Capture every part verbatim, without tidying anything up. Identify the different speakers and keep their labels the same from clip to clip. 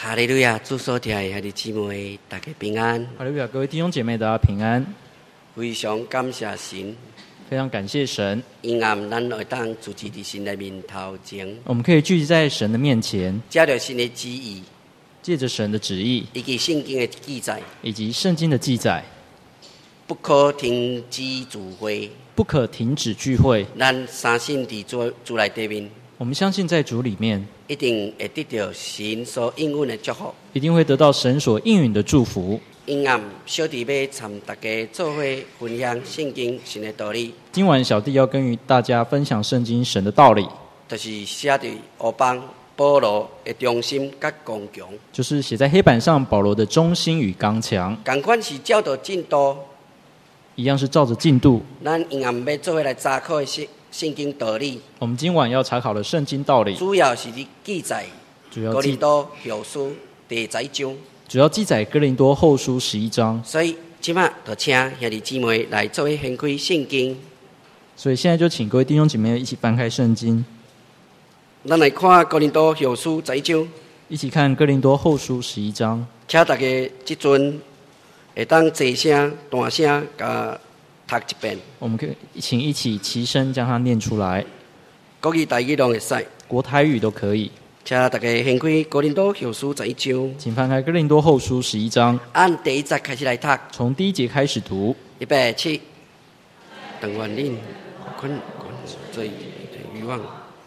Speaker 1: 哈利路亚！主所听的兄弟姊妹，大家平安。
Speaker 2: 哈利路亚！各位弟兄姐妹，大家平安。
Speaker 1: 非常感谢神，
Speaker 2: 非常感谢神，
Speaker 1: 因暗咱会当主持伫神的面头前，
Speaker 2: 我们可以聚集在神的面前，
Speaker 1: 借着神的旨意，
Speaker 2: 借着神的旨意
Speaker 1: 以及圣经的记载，
Speaker 2: 以及圣经的记载，
Speaker 1: 不可停止聚会，
Speaker 2: 不可停止聚会。
Speaker 1: 咱相信伫主主内底面，
Speaker 2: 我们相信在主里面，
Speaker 1: 一定会得到神所应允的祝福，
Speaker 2: 一定会得到神所应允的祝福。
Speaker 1: 因暗小弟要参大家做伙分享圣经神的道理。
Speaker 2: 今晚小弟要跟大家分享圣经神的道理，
Speaker 1: 就是写伫黑板保罗的忠心甲刚强，
Speaker 2: 就是写在黑板上保罗的忠心与刚强，
Speaker 1: 同款是照着进度，
Speaker 2: 一样是照着进度。
Speaker 1: 咱因暗要做伙来查考的圣圣经道理。
Speaker 2: 我们今晚要查考的圣经道理，
Speaker 1: 主要是伫记载
Speaker 2: 主要记
Speaker 1: 哥林多后书第十一章，
Speaker 2: 主要记载哥林多后书十一章。
Speaker 1: 所以即马就请兄弟姊妹来做伙翻开圣经。
Speaker 2: 所以现在就请各位弟兄姐妹一起翻开圣经，
Speaker 1: 咱来看哥林多后书十一章，
Speaker 2: 一起看哥林多后书十一章。
Speaker 1: 请大家即阵会当细声、大声，甲读一遍。
Speaker 2: 我们可以请一起齐声将它念出来，
Speaker 1: 国语、台语拢会使，
Speaker 2: 国台语都可以。
Speaker 1: 请大家翻开哥林多后书十一章，
Speaker 2: 请翻开哥林多后书十一章，
Speaker 1: 按第一节开始来读，
Speaker 2: 从第一节开始读。
Speaker 1: 预备起，但愿恁困困罪欲望。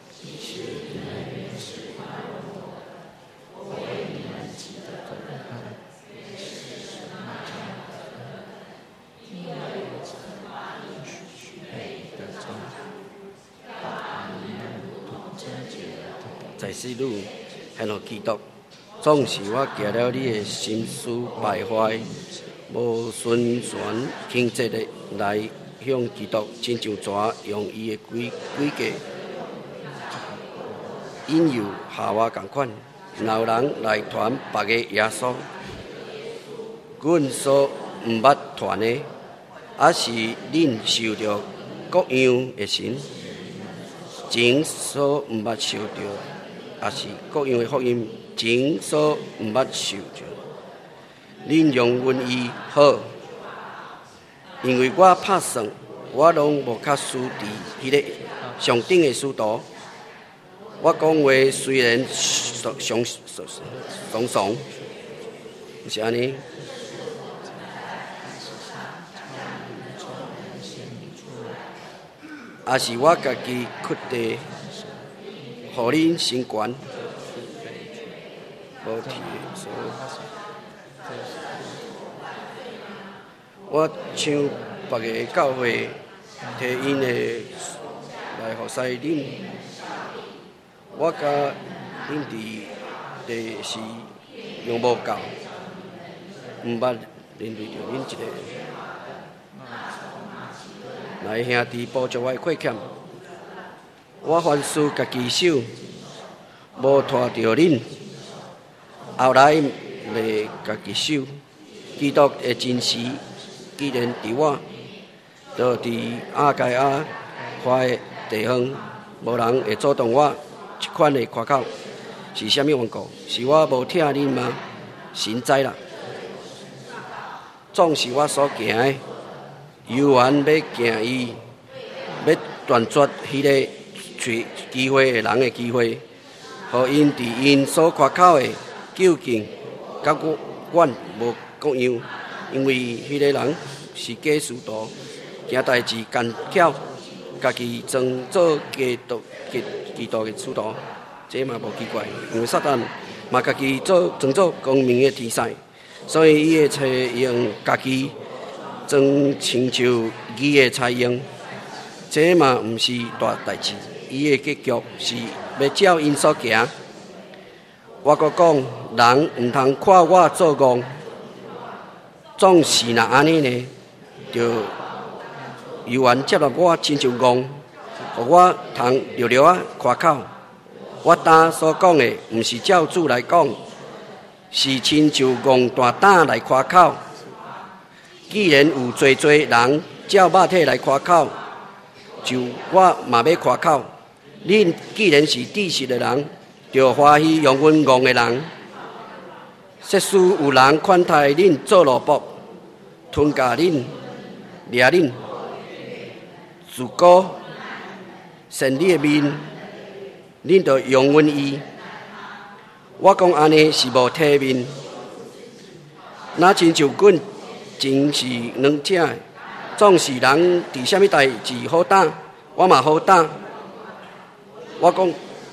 Speaker 1: 在世路向着基督，总是我行了你的心思败坏，无顺旋倾折的来向基督，亲像蛇用伊的规规矩引诱夏娃同款，然后人来传别个耶稣，阮所毋捌传的，也是恁受着各样的神，前所毋捌受着。也是各样的福音，前所毋捌受着。恁用阮意好，因为我拍算，我拢无较输伫迄个上顶的使徒。我讲话虽然上上上上，不是安尼。也是我家己缺地。互恁成全，无提所。我像别个教会摕因的来服侍恁，我甲恁伫第时用无够，毋捌连累着恁一个。来兄弟补足我的亏欠。我凡事家己手，无拖着恁，后来袂家己手。基督的真实既然伫我，就伫亚该亚花的地方，无人会阻挡我一款的夸口。是虾米缘故？是我无听恁吗？神知啦。总是我所行的，犹原要行伊，要断绝迄个。找机会的人的机会，互因伫因所夸口的究竟，甲我阮无各样，因为迄个人是假使徒，行代志干巧，家己装做基督基基督的使徒，这嘛无奇怪，因为撒旦嘛家己做装做光明的天使，所以伊会找用家己装亲像伊的采用，这嘛毋是大代志。伊的结局是要照因所行。我阁讲，人毋通看我做戆，总是若安尼呢，就犹原接纳我亲像戆，互我通热热啊夸口。我当所讲的，毋是照主来讲，是亲像戆大胆来夸口。既然有侪侪人照肉体来夸口，就我嘛要夸口。恁既然是知识的人，就欢喜用阮戆的人， 设施有人款待恁做奴仆，吞下恁，掠恁，自古神你的面，恁就容忍伊。我讲安尼是无体面，若亲像阮真是两者，总是人伫啥物代志好打，我嘛好打。我讲。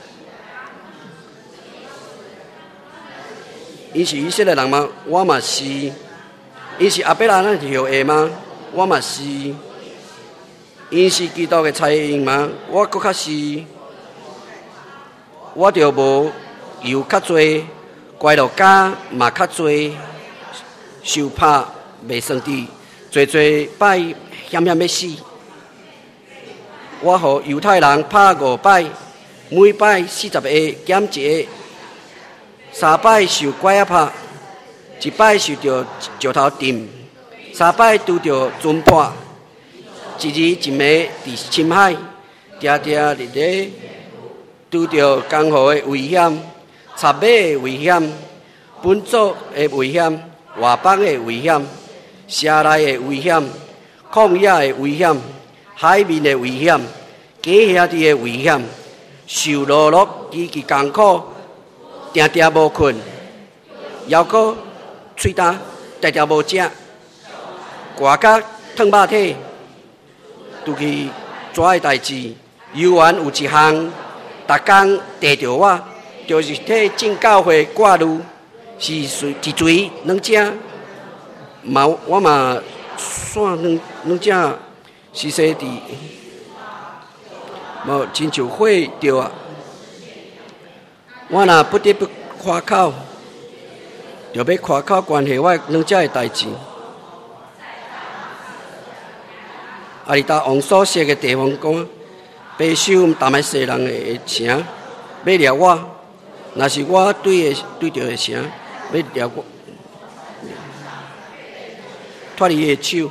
Speaker 1: 因是以色列人吗？我嘛是。因是阿伯拉罕后裔吗？我嘛是。因是基督的菜因吗？我搁较是。我着无有较侪乖落家嘛较侪受拍袂算伫，侪侪摆险险要死。我互犹太人拍五摆，每摆四十个减一个。三摆受拐仔拍，一摆受着石头钉，三摆拄着船破，一日一暝伫深海，定定日日拄着江河的危险、插马的危险、本族的危险、外邦的危险、城内的危险、旷野的危险、海面的危险、假兄弟的危险，受劳碌极其艰苦。定定无困，犹阁喙干，定定无食，寒甲烫肉体，拄去遮个代志，犹原有一项，逐工地着我，就是替正教会挂路，是随一锤两只，嘛我嘛线两两只，是说伫，无亲像火着啊。我若不得不夸口，就要夸口关系我两者的代志。啊！伫搭王所设的地方讲，白手淡来西人的城，要掠我。若是我对的对着的城，要掠我，脱离的手。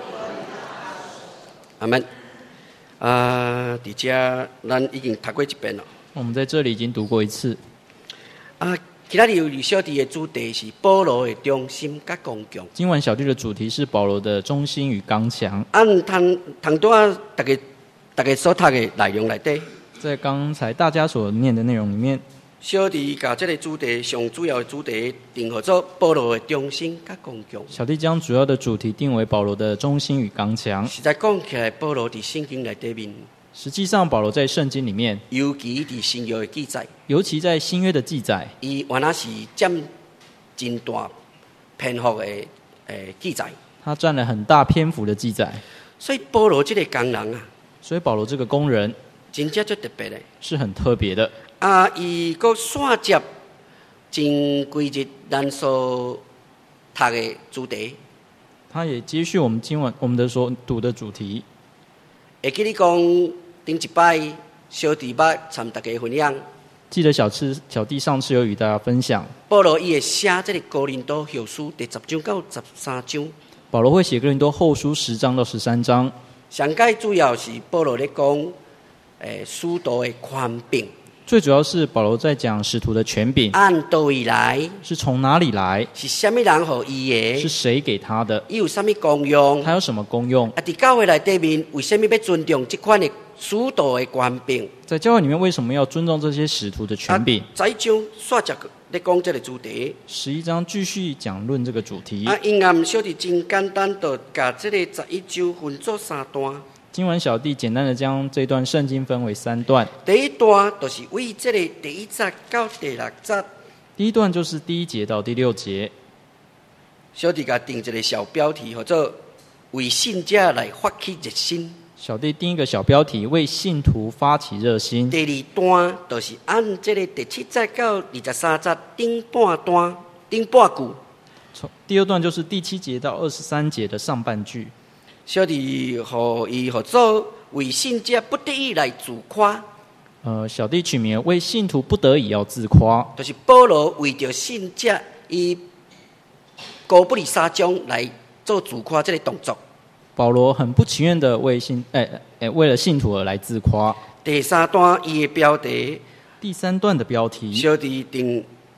Speaker 1: 阿门。啊！伫遮咱已经读过一遍了。
Speaker 2: 我们在这里已经读过一次。
Speaker 1: 啊，今仔日有二小弟的主题是保罗的忠心甲刚强。
Speaker 2: 今晚小弟的主题是保罗的忠心与刚强。
Speaker 1: 按通通多大家大家所读的内容内底，
Speaker 2: 在刚才大家所念的内容里面，
Speaker 1: 小弟把这个主题上主要的主题定号做保罗的忠心甲刚强。
Speaker 2: 小弟将主要的主题定为保罗的忠心与刚强。
Speaker 1: 实在讲起来，保罗伫圣经内底面。
Speaker 2: 实际上，保罗在圣经里面，
Speaker 1: 尤其伫新约的记载，
Speaker 2: 尤其在新约的记载，
Speaker 1: 伊原来是占真大篇幅的诶记载，
Speaker 2: 他占了很大篇幅的记载。
Speaker 1: 所以保罗这个工人啊，
Speaker 2: 所以保罗这个工人，
Speaker 1: 真正最特别的，
Speaker 2: 是很特别的。
Speaker 1: 啊，伊佫线接前几日咱所读的主题，
Speaker 2: 他也接续我们今晚我们的所读的主题。
Speaker 1: 会记你讲。顶一摆，小弟捌参大家分享。
Speaker 2: 记得小次小弟上次有与大家分享，
Speaker 1: 保罗伊会写这个哥林多后书第十章到十三章。
Speaker 2: 保罗会写哥林多后书十章到十三章。
Speaker 1: 上解主要是保罗咧讲，诶，使徒的权柄。
Speaker 2: 最主要是保罗在讲使徒的权柄，
Speaker 1: 按倒位来，
Speaker 2: 是从哪里来？
Speaker 1: 是什么人给伊的？
Speaker 2: 是谁给他的？
Speaker 1: 伊有什么功用？
Speaker 2: 他有什么功用？
Speaker 1: 啊，伫教会内底面，为什么要尊重这款的使徒的权柄？
Speaker 2: 在教会里面，为什么要尊重这些使徒的权柄？
Speaker 1: 十一章续接咧讲这个主题。
Speaker 2: 十一章继续讲论这个主题。
Speaker 1: 啊，因暗小弟真简单，就把这个十一章分作三段。
Speaker 2: 今晚小弟简单的将这段圣经分为三段。
Speaker 1: 第一段就是为这个第一节到第六节。
Speaker 2: 第一段就是第一节到第六节。
Speaker 1: 小弟甲定一个小标题，叫做“为信者来发起热心”。
Speaker 2: 小弟定一个小标题，为信徒发起热心。
Speaker 1: 第二段就是按这个第七节到二十三节顶半段、顶半句。
Speaker 2: 第二段就是第七节到二十三节的上半句。
Speaker 1: 小弟互伊合做为信者不得已来自夸。
Speaker 2: 呃，小弟取名为信徒不得已要自夸，
Speaker 1: 就是保罗为着信者，以哥不离三章来做自夸这个动作。
Speaker 2: 保罗很不情愿的为信，诶、欸、诶，为了信徒而来自夸。
Speaker 1: 第三段伊的标题，
Speaker 2: 第三段的标题，
Speaker 1: 小弟定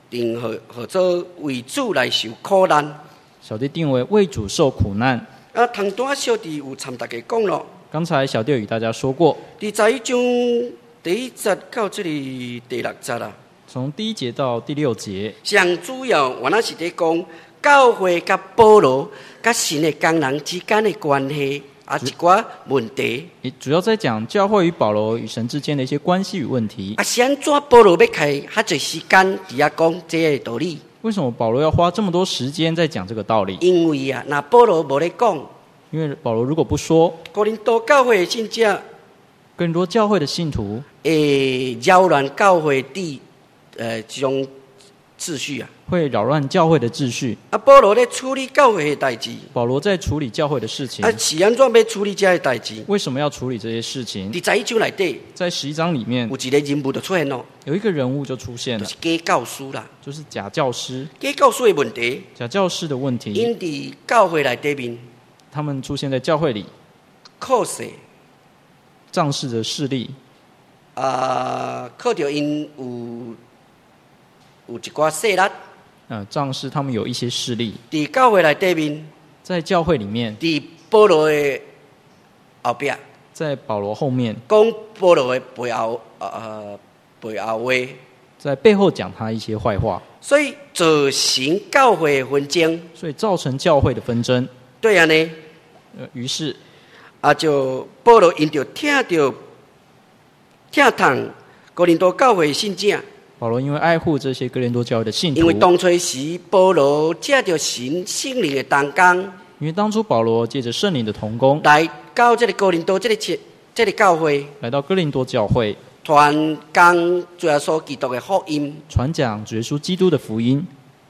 Speaker 1: 定何何做为主来受苦难。
Speaker 2: 小弟定为为主受苦难。
Speaker 1: 啊，通单小弟有参大家讲咯。
Speaker 2: 刚才小弟有与大家说过，
Speaker 1: 伫十一章第一节到这里第六节啦。
Speaker 2: 从第一节到第六节，
Speaker 1: 上主要原来是在讲教会甲保罗甲神的工人之间的关系，啊一寡问题。
Speaker 2: 也主要在讲教会与保罗与神之间的一些关系与问题。
Speaker 1: 啊，是安怎保罗要开遐侪时间伫遐讲这个道理？
Speaker 2: 为什么保罗要花这么多时间在讲这个道理？
Speaker 1: 因为啊，那保罗无咧讲，
Speaker 2: 因为保罗如果不说，
Speaker 1: 哥林多教会的信者
Speaker 2: 更多教会的信徒
Speaker 1: 会扰乱教会的呃这种秩序啊。
Speaker 2: 会扰乱教会的秩序。
Speaker 1: 啊，保罗咧处理教会的代志，
Speaker 2: 保罗在处理教会的事情。
Speaker 1: 啊，是安怎要处理这些代志？
Speaker 2: 为什么要处理这些事情？
Speaker 1: 伫十一章内底，
Speaker 2: 在十一章里面
Speaker 1: 有一个人物就出现咯，
Speaker 2: 有一个人物就出现了，
Speaker 1: 就是假教师啦。
Speaker 2: 就是假教师。
Speaker 1: 假教师的问题，
Speaker 2: 假教师的问题，
Speaker 1: 因伫教会内底面，
Speaker 2: 他们出现在教会里，
Speaker 1: 靠势
Speaker 2: 仗势的势力，
Speaker 1: 啊，靠着因有有一寡势力。
Speaker 2: 呃，仗势他们有一些势力，
Speaker 1: 伫教会内底面，
Speaker 2: 在教会里面，
Speaker 1: 伫保罗的后壁，
Speaker 2: 在保罗后面，
Speaker 1: 讲保罗的背后呃背后话，
Speaker 2: 在背后讲他一些坏话，
Speaker 1: 所以造成教会的纷争。
Speaker 2: 所以造成教会的纷争。
Speaker 1: 对啊呢，
Speaker 2: 呃，于是
Speaker 1: 啊就保罗因着听着听痛哥林多教会的信者。
Speaker 2: 保罗因为爱护这些哥林多教会的信徒，
Speaker 1: 因为当初时保罗借着神圣灵的同工，
Speaker 2: 因为当初保罗借着圣灵的同工
Speaker 1: 来到这个哥林多这个这个教会，
Speaker 2: 来到哥林多教会，
Speaker 1: 传讲主耶稣基督的福音，
Speaker 2: 传讲主耶稣基督的福音，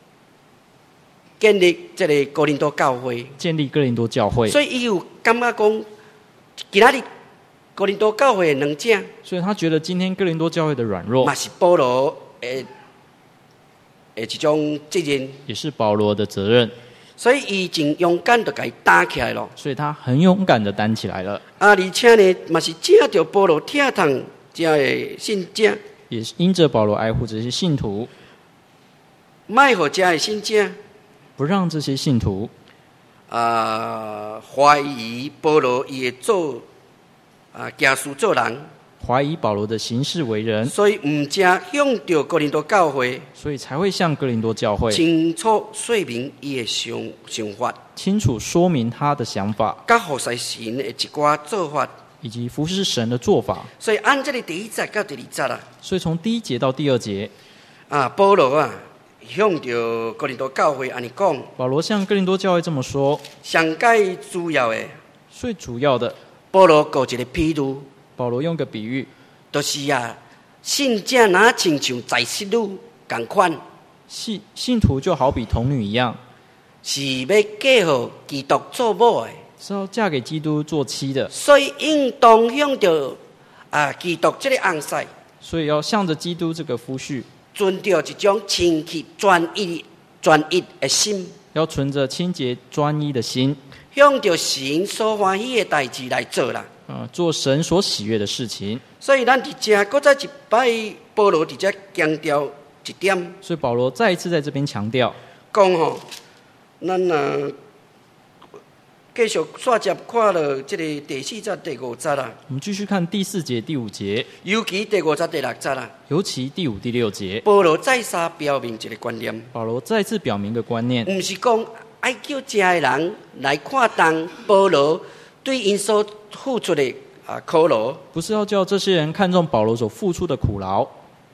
Speaker 1: 建立这个哥林多教会，
Speaker 2: 建立哥林多教会。
Speaker 1: 所以伊有感觉讲，今仔日哥林多教会的软者，
Speaker 2: 所以他觉得今天哥林多教会的软弱，
Speaker 1: 嘛是保罗的的一种责任，
Speaker 2: 也是保罗的责任。
Speaker 1: 所以伊真勇敢地甲伊打起来咯。
Speaker 2: 所以他很勇敢的担起来了。
Speaker 1: 啊，而且呢，嘛是借着保罗听痛这的信者，
Speaker 2: 也是因着保罗爱护这些信徒，
Speaker 1: 卖互这的信者
Speaker 2: 不让这些信徒
Speaker 1: 啊怀疑保罗伊会做啊行事做人，
Speaker 2: 怀疑保罗的行事为人，
Speaker 1: 所以唔正向着哥林多教会，
Speaker 2: 所以才会向哥林多教会
Speaker 1: 清楚说明伊的想想法，
Speaker 2: 清楚说明他的想法，
Speaker 1: 甲服侍神的一寡做法，
Speaker 2: 以及服侍神的做法。
Speaker 1: 所以按这里第一节到第二节啦，
Speaker 2: 所以从第一节到第二节，
Speaker 1: 啊，保罗啊向着哥林多教会安尼讲，
Speaker 2: 保罗向哥林多教会这么说。
Speaker 1: 上界主要的，
Speaker 2: 最主要的，
Speaker 1: 保罗举一个譬喻，
Speaker 2: 保罗用个比喻，
Speaker 1: 就是啊，信者哪亲像在世女同款，
Speaker 2: 信信徒就好比童女一样，
Speaker 1: 是要嫁予基督做某的，
Speaker 2: 是要嫁给基督做妻的，
Speaker 1: 所以应当向着啊基督这个昂塞，
Speaker 2: 所以要向着基督这个夫婿，
Speaker 1: 存着一种清洁专一、专一的心，
Speaker 2: 要存着清洁专一的心，
Speaker 1: 向着神所欢喜的代志来做啦。
Speaker 2: 呃，做神所喜悦的事情。
Speaker 1: 所以咱伫这搁再一摆，保罗伫这强调一点，
Speaker 2: 所以保罗再一次在这边强调，
Speaker 1: 讲吼，咱啊继续续接看了这个第四节、第五节啦，
Speaker 2: 我们继续看第四节、第五节，
Speaker 1: 尤其第五节、第六节啦。
Speaker 2: 尤其第五、第六节，
Speaker 1: 保罗再三表明一个观念，
Speaker 2: 保罗再次表明一个观念，
Speaker 1: 唔是讲爱叫这些人来看重保罗对因所付出的啊苦劳，
Speaker 2: 不是要叫这些人看重保罗所付出的苦劳。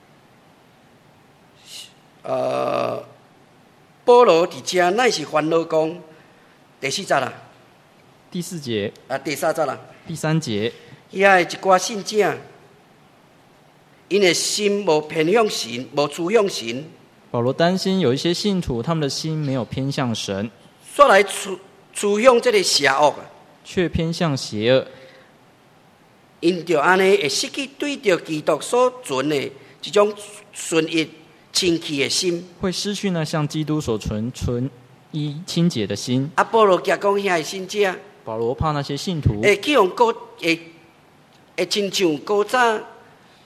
Speaker 1: 呃，保罗伫这乃是烦恼讲第四节啦，
Speaker 2: 第四节、
Speaker 1: 啊第三节啦，
Speaker 2: 第三节，
Speaker 1: 遐的一寡信者，因的心无偏向神，无趋向神，
Speaker 2: 保罗担心有一些信徒他们的心没有偏向神，
Speaker 1: 煞来趋趋向这个邪恶，
Speaker 2: 却偏向邪恶，
Speaker 1: 因着安尼会失去对着基督所存的一种纯一清气的心。
Speaker 2: 会失去那向基督所存纯一清洁的心。
Speaker 1: 啊，保罗讲讲遐的信者，
Speaker 2: 保罗怕那些信徒
Speaker 1: 会去用高会会亲像古早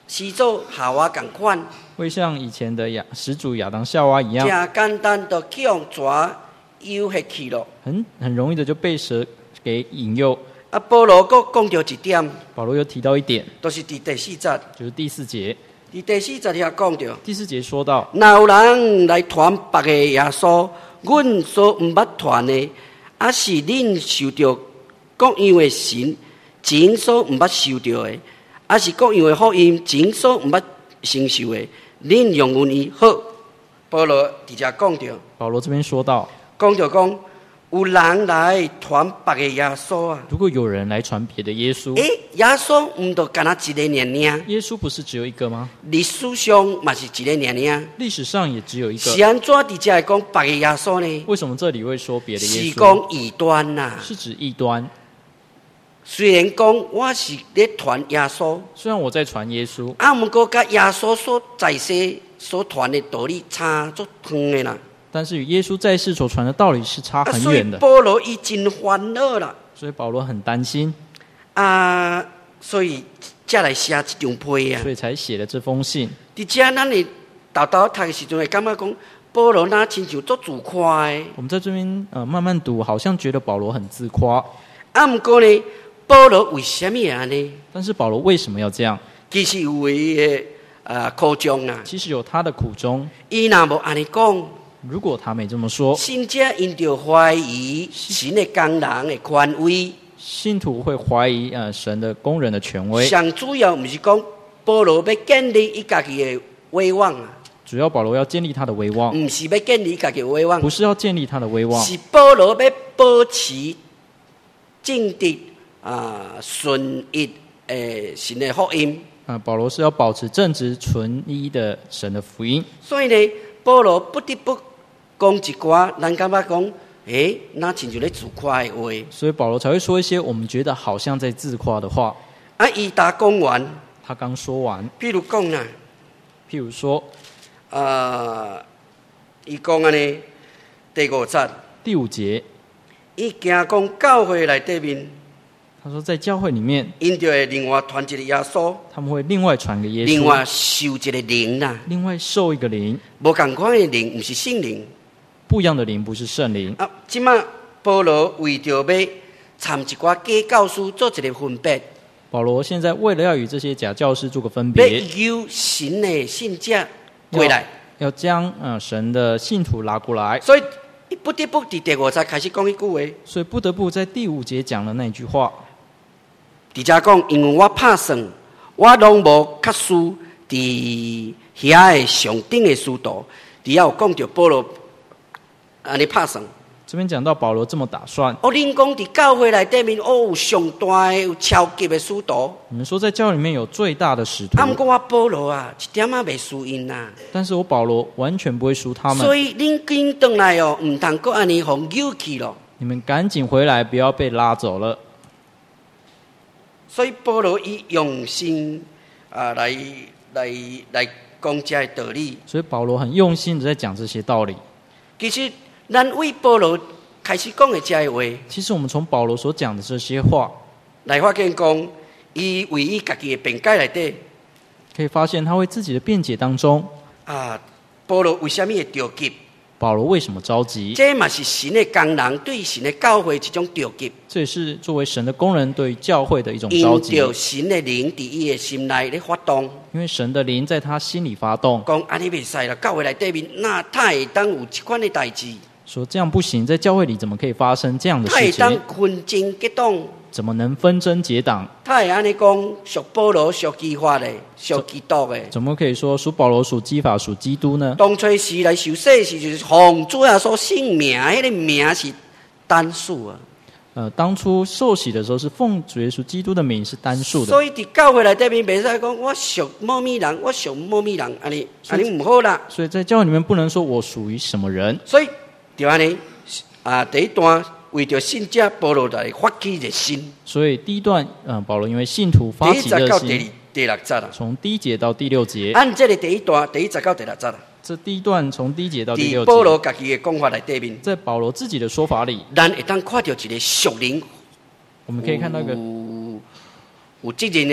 Speaker 1: 始祖夏娃同款，
Speaker 2: 会像以前的亚始祖亚当夏娃一样，
Speaker 1: 真简单就去用蛇诱下去了。
Speaker 2: 很很容易的就被蛇给引诱。
Speaker 1: 啊，保罗阁讲到一点，
Speaker 2: 保罗又提到一点，
Speaker 1: 就是伫第四节，
Speaker 2: 就是第四节。
Speaker 1: 伫第四节遐讲到，
Speaker 2: 第四节说到，
Speaker 1: 若有人来传别个耶稣，阮所毋捌传的，啊是恁受到各样的神，前所毋捌受到的，啊是各样的福音，前所毋捌承受的，恁用阮伊好。保罗伫遮讲到，
Speaker 2: 保罗这边说到，
Speaker 1: 讲到讲。有人来传别个耶稣啊！
Speaker 2: 如果有人来传别的耶稣，
Speaker 1: 诶，耶稣唔就干那一个尔尔？
Speaker 2: 耶稣不是只有一个吗？
Speaker 1: 历史上嘛是一个尔尔。
Speaker 2: 历史上也只有一个。
Speaker 1: 是安怎伫遮会讲别个耶稣呢？
Speaker 2: 为什么这里会说别的耶稣？
Speaker 1: 是讲异端呐、啊，
Speaker 2: 是指异端。
Speaker 1: 虽然讲我是咧传耶稣，
Speaker 2: 虽然我在传耶稣，
Speaker 1: 啊，毋过甲耶稣所在世所传的道理差足远的啦。
Speaker 2: 但是与耶稣在世所传的道理是差很远的。
Speaker 1: 啊、所以保罗伊真烦恼啦。
Speaker 2: 所以保罗很担心
Speaker 1: 啊，所以才来写这张批啊。
Speaker 2: 所以才写了这封信。
Speaker 1: 伫遮咱会豆豆读的时阵会感觉讲，保罗那亲像足自夸的。
Speaker 2: 我们在这边呃慢慢读，好像觉得保罗很自夸。
Speaker 1: 啊，毋过呢，保罗为什么会安尼？
Speaker 2: 但是保罗为什么要这样？
Speaker 1: 其实有伊的啊苦衷啊。
Speaker 2: 其实有他的苦衷。
Speaker 1: 伊若无安尼讲。
Speaker 2: 如果他没这么说，
Speaker 1: 信者因着怀疑神的工人的权威，
Speaker 2: 信徒会怀疑呃神的工人的权威。
Speaker 1: 上主要不是讲保罗要建立伊家己的威望啊，
Speaker 2: 主要保罗要建立他的威望，
Speaker 1: 不是要建立家己的威望，
Speaker 2: 不是要建立他的威望，
Speaker 1: 是保罗要保持正直啊顺义诶神的福音
Speaker 2: 啊、呃。保罗是要保持正直纯一的神的福音，
Speaker 1: 所以呢，保罗不得不。讲一寡，咱感觉讲，诶，那亲像咧自夸的话。
Speaker 2: 所以保罗才会说一些我们觉得好像在自夸的话。
Speaker 1: 啊，伊达讲完，
Speaker 2: 他刚说完。
Speaker 1: 譬如讲啦，
Speaker 2: 譬如说，
Speaker 1: 呃，伊讲安尼，第五节，
Speaker 2: 第五节，
Speaker 1: 伊惊讲教会内底面，
Speaker 2: 他说在教会里面，
Speaker 1: 因就会另外传一个耶稣，
Speaker 2: 他们会另外传个耶稣，
Speaker 1: 另外受一个灵啦，
Speaker 2: 另外受一个灵，
Speaker 1: 无同款的灵，不是圣灵。
Speaker 2: 不一样的灵不是圣灵
Speaker 1: 啊！即马保罗为着要参一寡假教师做一个分别。
Speaker 2: 保罗现在为了要与这些假教师做个分别，
Speaker 1: 要由神的信者过来，
Speaker 2: 要将呃神的信徒拉过来。
Speaker 1: 所以不得不伫第五节开始讲一句话。
Speaker 2: 所以不得不在第五节讲了那句话。
Speaker 1: 伫遮讲，因为我拍算，我拢无较输伫遐的上顶的师徒。伫遐有讲到保罗。安尼拍算，
Speaker 2: 这边讲到保罗这么打算。
Speaker 1: 哦，恁讲伫教会内底面，哦，有上大的、有超级的使徒。
Speaker 2: 你们说在教会里面有最大的使徒。
Speaker 1: 啊，不过我保罗啊，一点仔袂输因呐。
Speaker 2: 但是我保罗完全不会输他们。
Speaker 1: 所以恁紧转来哦，唔通搁安尼互扭去咯。
Speaker 2: 你们赶紧回来，不要被拉走了。
Speaker 1: 所以保罗伊用心啊来来来讲这道理。
Speaker 2: 所以保罗很用心的在讲这些道理。
Speaker 1: 其实。咱为保罗开始讲的这些话，
Speaker 2: 其实我们从保罗所讲的这些话
Speaker 1: 来发现讲，伊为伊家己的辩解内底，
Speaker 2: 可以发现他为自己的辩解当中
Speaker 1: 啊，保罗为什么会着急？
Speaker 2: 保罗为什么着急？
Speaker 1: 这嘛是神的工人对神的教会一种着急。
Speaker 2: 这也是作为神的工人对教会的一种着急。
Speaker 1: 因着神的灵在伊的心内咧发动，
Speaker 2: 因为神的灵在他心里发动，
Speaker 1: 讲安尼袂使啦，教会内底面那他会当有这款的代志。
Speaker 2: 说这样不行，在教会里怎么可以发生这样的事情？
Speaker 1: 他会当纷争结党，
Speaker 2: 怎么能纷争结党？
Speaker 1: 他会安尼讲属保罗、属基法的、属基督的，
Speaker 2: 怎么可以说属保罗、属基法、属基督呢？
Speaker 1: 当初时来受洗时，就是奉主啊所姓名，迄、那个名是单数啊。
Speaker 2: 呃，当初受洗的时候是奉主耶稣基督的名是单数的，
Speaker 1: 所以伫教会内底面袂使讲我属某咪人，我属某咪人，安尼安尼唔好啦。
Speaker 2: 所以在教会里面不能说我属于什么人。
Speaker 1: 所以。就安尼啊，第一段为着信者保罗来发起热心。
Speaker 2: 所以第一段，嗯，保罗因为信徒发起热心。
Speaker 1: 第一节到第六节啦。
Speaker 2: 从第一节到第六节。
Speaker 1: 按这个第一段，第一节到第六节啦。
Speaker 2: 这第一段从第一节到第六节。
Speaker 1: 保罗家己的讲法内底面，
Speaker 2: 在保罗自己的说法里，
Speaker 1: 咱会当看到一个属灵，
Speaker 2: 我们可以看到一个
Speaker 1: 有有责任的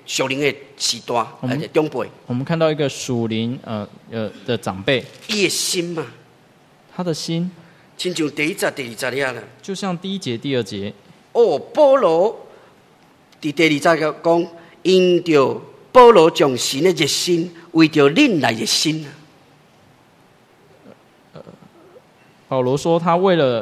Speaker 1: 属灵的时代，而且长辈，
Speaker 2: 我们看到一个属灵呃呃的长辈，
Speaker 1: 伊的心嘛，
Speaker 2: 他的心
Speaker 1: 亲像第一节、第二节遐啦。
Speaker 2: 就像第一节、第二节，
Speaker 1: 哦，保罗伫第二节讲，因着保罗将神的热心为着恁来热心啊。
Speaker 2: 保罗说他为了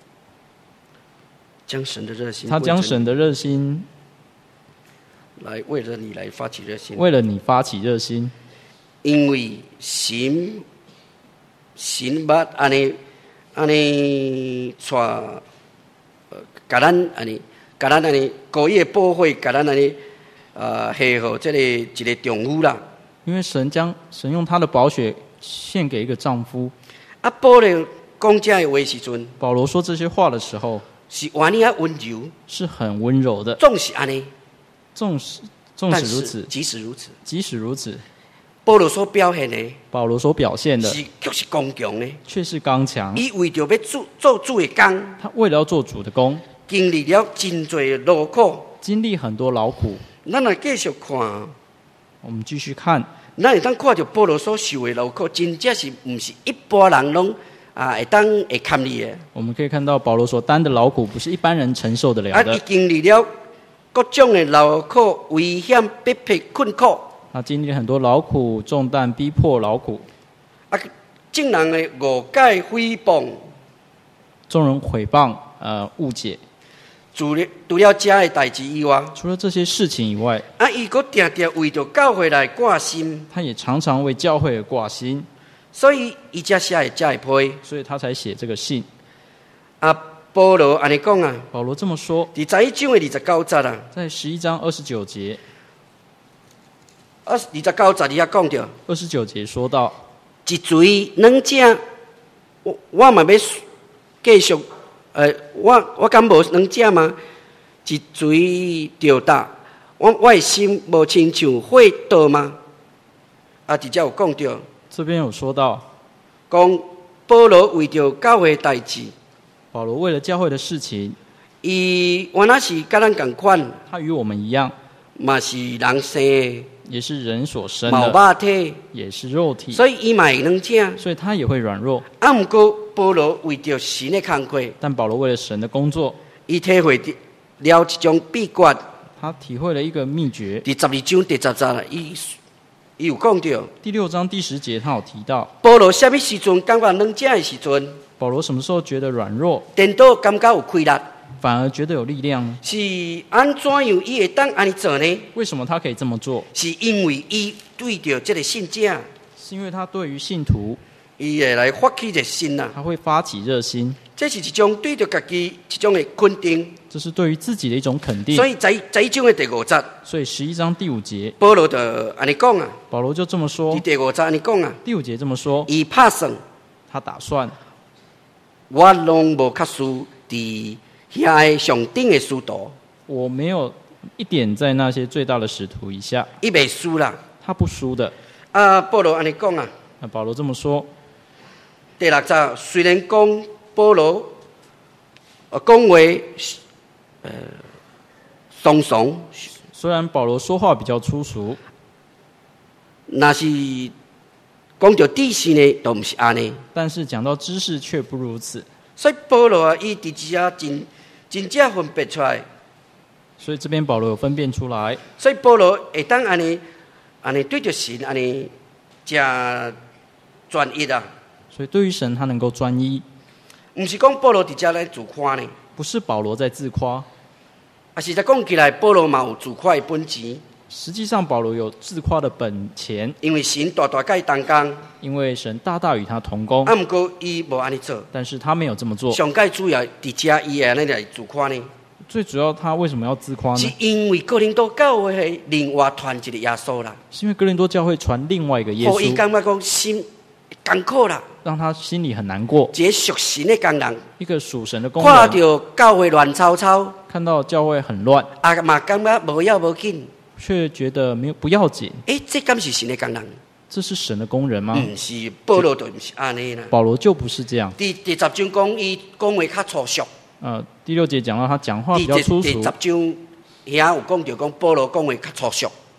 Speaker 1: 将神的热心，
Speaker 2: 他将神的热心
Speaker 1: 来为了你来发起热心，
Speaker 2: 为了你发起热心，
Speaker 1: 因为神神捌安尼安尼带，呃，甲咱安尼，甲咱安尼故意的保护，甲咱安尼，呃，下好这个一个丈夫啦。
Speaker 2: 因为神将神用他的宝血献给一个丈夫。
Speaker 1: 啊，保罗讲这个话时阵，
Speaker 2: 保罗说这些话的时候，
Speaker 1: 是安尼啊温柔，
Speaker 2: 是很温柔的。
Speaker 1: 总是安尼，
Speaker 2: 纵使纵使如此，
Speaker 1: 即使如此，
Speaker 2: 即使如此，
Speaker 1: 保罗所表现的，
Speaker 2: 保罗所表现的
Speaker 1: 是却是刚强的，
Speaker 2: 却是刚强。
Speaker 1: 伊为着要做做主的工，
Speaker 2: 他为了要做主的工，
Speaker 1: 经历了真多的劳苦，
Speaker 2: 经历很多劳苦。
Speaker 1: 咱来继续看，
Speaker 2: 我们继续看，
Speaker 1: 咱会当看到保罗所受的劳苦，真正是不是一般人拢啊会当会堪哩的。
Speaker 2: 我们可以看到保罗所担的劳苦不是一般人承受得了
Speaker 1: 啊，
Speaker 2: 的。
Speaker 1: 伊经历了各种的劳苦、危险、逼迫、困苦。
Speaker 2: 他经历很多劳苦、重担、逼迫、劳苦。
Speaker 1: 啊，众人的误解、诽谤，
Speaker 2: 众人毁谤、呃误解。
Speaker 1: 除了除了这的代志以外，
Speaker 2: 除了这些事情以外，
Speaker 1: 啊，伊佫定定为着教会来挂心，
Speaker 2: 他也常常为教会而挂心，
Speaker 1: 所以伊才写的这一批。
Speaker 2: 所以他才写这个信。
Speaker 1: 啊，保罗安尼讲啊，
Speaker 2: 保罗这么说，
Speaker 1: 伫十一章的二十九节啊，
Speaker 2: 在十一章二十九节，
Speaker 1: 二二十九节伊遐讲着，
Speaker 2: 二十九节说到，
Speaker 1: 一嘴两只，我我嘛要继续。呃，我我敢无两只吗？一嘴着大，我我的心无亲像火刀吗？啊，直接有讲着，
Speaker 2: 这边有说到，
Speaker 1: 讲保罗为着教会代志，
Speaker 2: 保罗为了教会的事情，
Speaker 1: 伊原来是甲咱共款，
Speaker 2: 他与我们一样，
Speaker 1: 嘛是人生的，
Speaker 2: 也是人所生
Speaker 1: 毛
Speaker 2: 的，
Speaker 1: 肉体，
Speaker 2: 也是肉体，
Speaker 1: 所以伊嘛会两只。
Speaker 2: 所以他也会软弱。
Speaker 1: 啊，毋过保罗为着神的工课，
Speaker 2: 但保罗为了神的工作，
Speaker 1: 伊体会了一种秘诀。
Speaker 2: 他体会了一个秘诀。
Speaker 1: 伫十二章第十节啦，伊伊有讲到，
Speaker 2: 第六章第十节，他有提到，
Speaker 1: 保罗什么时阵感觉两只的时阵，
Speaker 2: 保罗什么时候觉得软弱，
Speaker 1: 颠倒感觉有亏力，
Speaker 2: 反而觉得有力量呢？
Speaker 1: 是安怎样伊会当安尼做呢？
Speaker 2: 为什么他可以这么做？
Speaker 1: 是因为伊对着这个信者，
Speaker 2: 是因为他对于信徒，
Speaker 1: 伊会来发起热心啦。
Speaker 2: 他会发起热心，
Speaker 1: 这是一种对着家己一种的肯定。
Speaker 2: 这是对于自己的一种肯定。
Speaker 1: 所以在在一章的第五节，
Speaker 2: 所以十一章第五节，
Speaker 1: 保罗就安尼讲啊，
Speaker 2: 保罗就这么说
Speaker 1: 伫。第五节安尼讲啊，
Speaker 2: 第五节这么说，
Speaker 1: 伊拍算
Speaker 2: 他打算
Speaker 1: 我拢无较输伫遐上顶的使徒，
Speaker 2: 我没有一点在那些最大的使徒以下，
Speaker 1: 伊袂输啦。
Speaker 2: 他不输的。
Speaker 1: 啊，保罗安尼讲啊，
Speaker 2: 那保罗这么说，
Speaker 1: 第六节虽然讲保罗呃讲话呃松松，
Speaker 2: 虽然保罗说话比较粗俗，
Speaker 1: 若是讲到底线呢，都毋是安尼。
Speaker 2: 但是讲到知识却不如此。
Speaker 1: 所以保罗啊，伊伫只啊真真正分别出来。
Speaker 2: 所以这边保罗有分辨出来，
Speaker 1: 所以保罗会当安尼安尼对着神安尼真专一啊。
Speaker 2: 所以对于神他能够专一，
Speaker 1: 毋是讲保罗伫遮来自夸呢，
Speaker 2: 不是保罗在自夸，
Speaker 1: 啊是在讲起来，保罗嘛有自夸的本钱。
Speaker 2: 实际上保罗有自夸的本钱，
Speaker 1: 因为神大大甲伊同工，
Speaker 2: 因为神大大与他同工，
Speaker 1: 啊，毋过伊无安尼做。
Speaker 2: 但是他没有这么做。
Speaker 1: 上界主要伫遮伊会安尼来自夸呢，
Speaker 2: 最主要他为什么要自夸
Speaker 1: 是
Speaker 2: 呢？
Speaker 1: 因为哥林多教会的另外传一个耶稣啦，
Speaker 2: 是因为哥林多教会传另外一个耶
Speaker 1: 互伊
Speaker 2: 稣，
Speaker 1: 感觉讲心艰苦啦，
Speaker 2: 让他心里很难过。
Speaker 1: 一个属神的工人，
Speaker 2: 一个属神的工
Speaker 1: 看
Speaker 2: 人，
Speaker 1: 到教会乱糟糟，
Speaker 2: 看到教会很乱，
Speaker 1: 啊嘛感觉无要无紧，
Speaker 2: 却觉得没有不要紧。
Speaker 1: 诶，这敢是神的工人？
Speaker 2: 这是神的工人吗？
Speaker 1: 毋是，保罗就毋是安尼啦。
Speaker 2: 保罗就不是这样。
Speaker 1: 第第十章讲伊讲话较粗俗，
Speaker 2: 呃，第六节讲到他讲话比
Speaker 1: 第
Speaker 2: 较粗俗
Speaker 1: 第十章遐有讲到讲保罗讲话较粗俗。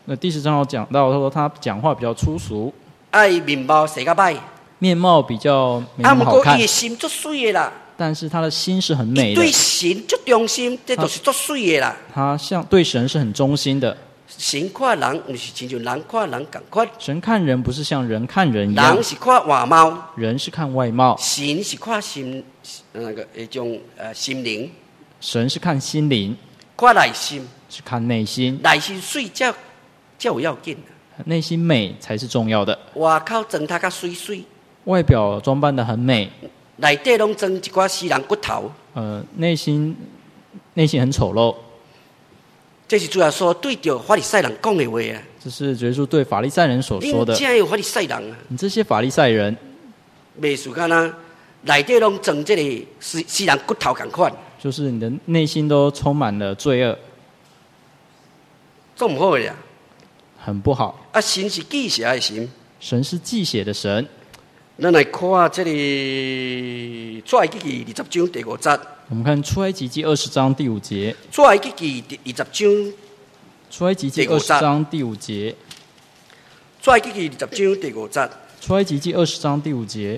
Speaker 2: 那第十章有讲到，他说他讲话比较粗俗，
Speaker 1: 啊，伊面貌生较歹，
Speaker 2: 面貌比较没
Speaker 1: 啊，
Speaker 2: 那么好看
Speaker 1: 毋过伊，的心足水的啦，
Speaker 2: 但是他的心是很美的
Speaker 1: 伊对，神足忠心，这就是足水的啦。
Speaker 2: 他像对神是很忠心的。
Speaker 1: 神看人，毋是亲像人看人共款，
Speaker 2: 神看人不是像人看人一样
Speaker 1: 人，是看外貌，
Speaker 2: 人是看外貌，
Speaker 1: 神是看心那个一种呃心灵，
Speaker 2: 神是看心灵，
Speaker 1: 看内心，
Speaker 2: 是看内心，
Speaker 1: 内心水才才有要紧。
Speaker 2: 内心美才是重要的。
Speaker 1: 外口装他较水水，
Speaker 2: 外表装扮得很美，
Speaker 1: 内底拢装一寡死人骨头。
Speaker 2: 呃，内心内心很丑陋。
Speaker 1: 这是主要说对着法利赛人讲的话啊。
Speaker 2: 这是耶稣对法利赛人所说的
Speaker 1: 你。这有法利赛人啊，
Speaker 2: 你这些法利赛人，
Speaker 1: 袂输干呐，内底拢装这个死死人骨头共款，
Speaker 2: 就是你的内心都充满了罪恶，
Speaker 1: 做唔好的呀。
Speaker 2: 很不好。
Speaker 1: 啊，神是记邪的神，
Speaker 2: 神是记血的神。
Speaker 1: 咱来看这个出埃及记二十章第五节。
Speaker 2: 我们看出埃及记二十章第五节。
Speaker 1: 出埃及记二十章，
Speaker 2: 出埃及记二十章第五节。
Speaker 1: 出埃及记二十章第五节。
Speaker 2: 出埃及记二十章第五节。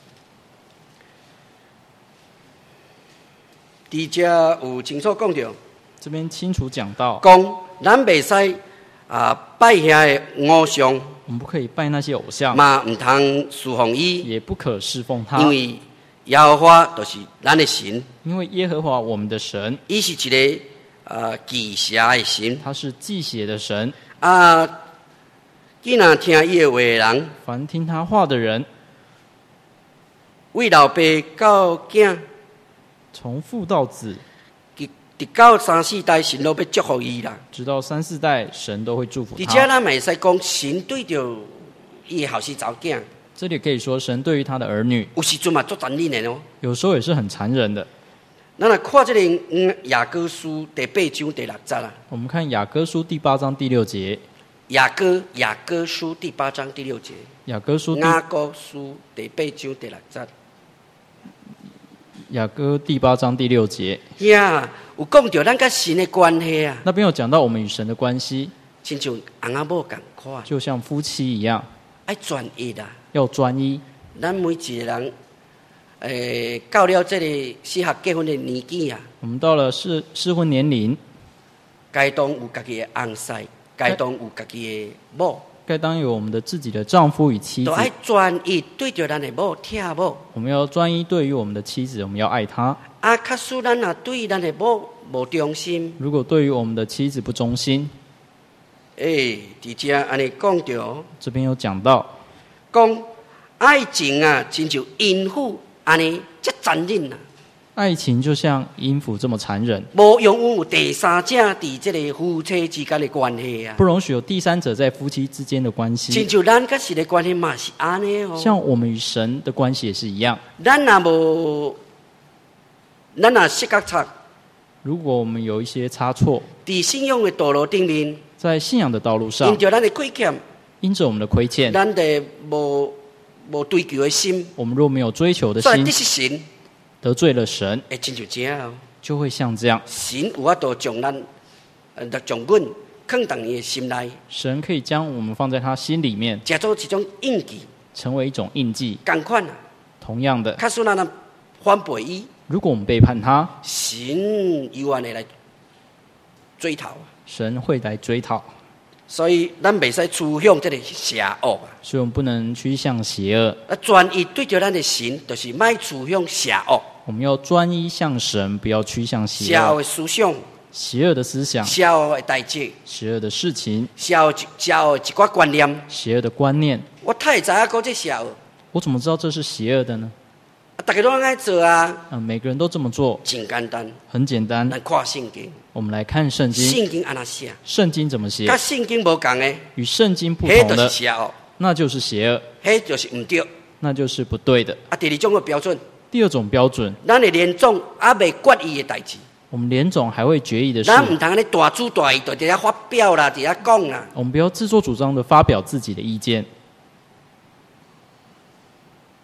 Speaker 1: 伫遮有清楚讲到，
Speaker 2: 这边清楚讲到，
Speaker 1: 讲咱袂使啊拜遐的偶像，
Speaker 2: 我们不可以拜那些偶像，
Speaker 1: 嘛唔通侍奉伊，
Speaker 2: 也不可侍奉他，
Speaker 1: 因为耶和华就是咱的神，
Speaker 2: 因为耶和华我们的神，
Speaker 1: 伊是一个呃记邪的神。
Speaker 2: 他是记血的神。
Speaker 1: 啊，既然听伊的话的人，
Speaker 2: 凡听他话的人，
Speaker 1: 为老爸到囝，
Speaker 2: 从父到子，
Speaker 1: 直到三四代，神都要祝福伊啦。
Speaker 2: 直到三四代，神都会祝福
Speaker 1: 而且
Speaker 2: 他。
Speaker 1: 咱咪使讲，神对着伊的后世查囝，
Speaker 2: 这里可以说，神对于他的儿女，
Speaker 1: 有时阵嘛做残忍的哦。
Speaker 2: 有时候也是很残忍的。
Speaker 1: 咱来看这个嗯雅歌书第八章第六节啦。
Speaker 2: 我们看雅歌书第八章第六节。
Speaker 1: 雅歌雅歌书第八章第六节。
Speaker 2: 雅歌书第
Speaker 1: 雅歌书第八章第六节。
Speaker 2: 雅歌第八章第六节。
Speaker 1: 呀，有讲到咱甲神的关系啊，
Speaker 2: 那边有讲到我们与神的关系，
Speaker 1: 亲像翁仔某共款，
Speaker 2: 就像夫妻一样，
Speaker 1: 爱专一啦。
Speaker 2: 要专一。
Speaker 1: 咱每一个人，诶、到了这个适合结婚的年纪啊，
Speaker 2: 我们到了适适婚年龄，
Speaker 1: 该当有家己的翁婿，该当有家己的某，
Speaker 2: 该当有我们的自己的丈夫与妻子。
Speaker 1: 都爱专一对着咱的某疼某。
Speaker 2: 我们要专一对于我们的妻子，我们要爱她。
Speaker 1: 啊，假使咱若对咱的某无忠心，
Speaker 2: 如果对于我们的妻子不忠心，
Speaker 1: 诶、伫遮安尼讲着，
Speaker 2: 这边有讲到，
Speaker 1: 讲爱情啊，亲像阴府安尼，遮残忍啊！
Speaker 2: 爱情就像阴府这么残忍，
Speaker 1: 无永远有第三者伫这个夫妻之间的关系啊。
Speaker 2: 不容许有第三者在夫妻之间的关
Speaker 1: 亲
Speaker 2: 系。
Speaker 1: 像咱甲神的关系嘛是安尼哦。
Speaker 2: 像我们与神的关系也是一样。
Speaker 1: 咱若无，咱若失觉察，
Speaker 2: 如果我们有一些差错，
Speaker 1: 伫信仰的道路顶面，
Speaker 2: 在信仰的道路上
Speaker 1: 因，着咱的亏欠，
Speaker 2: 因着我们的亏欠，
Speaker 1: 咱的无无追求的心，
Speaker 2: 我们若没有追求的心
Speaker 1: 所以这，是神
Speaker 2: 得罪了神，
Speaker 1: 会亲像这样哦。
Speaker 2: 就会像这样。
Speaker 1: 神有法度将咱，呃，将阮放dans伊的心内，
Speaker 2: 神可以将我们放在他心里面，
Speaker 1: 食做一种印记，
Speaker 2: 成为一种印记。
Speaker 1: 共款啊。
Speaker 2: 同样的，
Speaker 1: 假使咱若反背伊，
Speaker 2: 如果我们背叛他，
Speaker 1: 神永远会来追讨啊。
Speaker 2: 神会来追讨。
Speaker 1: 所以咱袂使趋向这个邪恶啊。
Speaker 2: 所以我们不能趋向邪恶，
Speaker 1: 啊，专一对着咱的神，就是莫趋向邪恶。
Speaker 2: 我们要专一向神，不要趋向邪
Speaker 1: 邪恶
Speaker 2: 恶。
Speaker 1: 的思想、
Speaker 2: 邪恶的思想、
Speaker 1: 邪恶的代志、
Speaker 2: 邪恶的事情、
Speaker 1: 邪恶邪恶的一寡观念，
Speaker 2: 邪恶的观念，
Speaker 1: 我太会知影讲这邪恶，
Speaker 2: 我怎么知道这是邪恶的呢？
Speaker 1: 啊，大家都爱做啊，
Speaker 2: 嗯、每个人都这么做，
Speaker 1: 真简单。
Speaker 2: 很简单。
Speaker 1: 咱看圣经，
Speaker 2: 我们来看圣经，
Speaker 1: 圣经安那写，
Speaker 2: 圣经怎么写
Speaker 1: 甲？圣经无共的，
Speaker 2: 与圣经不
Speaker 1: 迄就是
Speaker 2: 同的，
Speaker 1: 邪恶，
Speaker 2: 那就是邪恶，
Speaker 1: 迄就是唔对。
Speaker 2: 那就是不对的。
Speaker 1: 啊，第二种的标准，
Speaker 2: 第二种标准，
Speaker 1: 咱的连总还未决议的代志，
Speaker 2: 我们联总还会决议的是，
Speaker 1: 咱唔通安尼大主大意，就伫遐发表啦，伫遐讲啦。
Speaker 2: 我们不要自作主张的发表自己的意见。